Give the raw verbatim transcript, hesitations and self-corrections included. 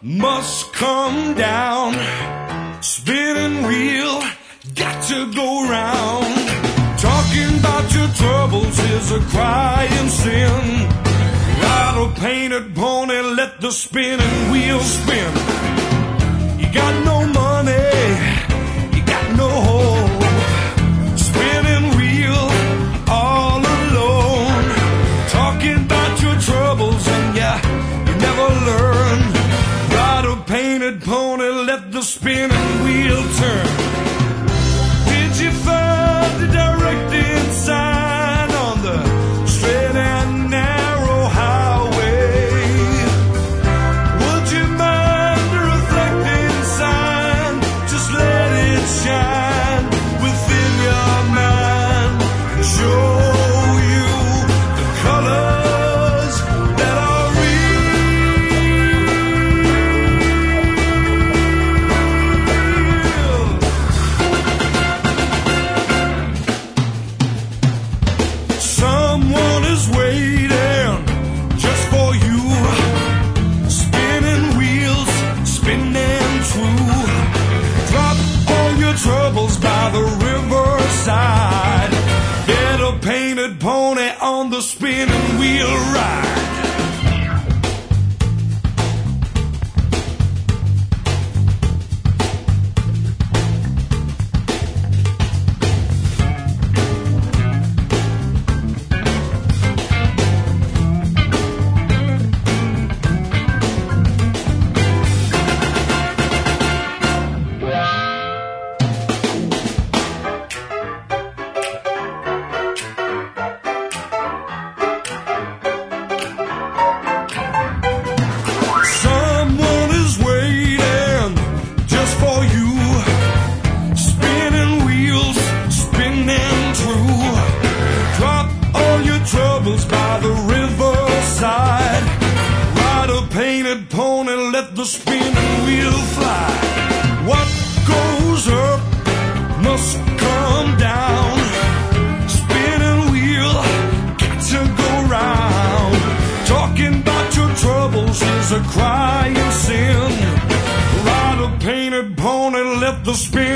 must come down. Spinning wheel, got to go round. Talking about your troubles is a crying sin. Ride a painted pony, let the spinning wheel spin. You got no money, you got no home. Spinning wheel, all alone. Talking about your troubles and yeah, you never learn. Ride a painted pony, let the spinning wheel turn. Did you find the directing sign on the straight and narrow highway? Would you mind the reflecting sign? Just let it shine within your mind. Show you the colors that are real. Someone is waiting just for you. Spinning wheels, spinning true. Drop all your troubles by the riverside. Get a painted pony on the spinning wheel ride. Someone is waiting just for you. Spinning wheels, spinning true. Drop all your troubles by the riverside. Ride a painted pony, let the spinning wheel fly. What goes up must come down. Spinning wheel, got to go round. Talking about your troubles is a crying sin. Ride a painted pony, let the spin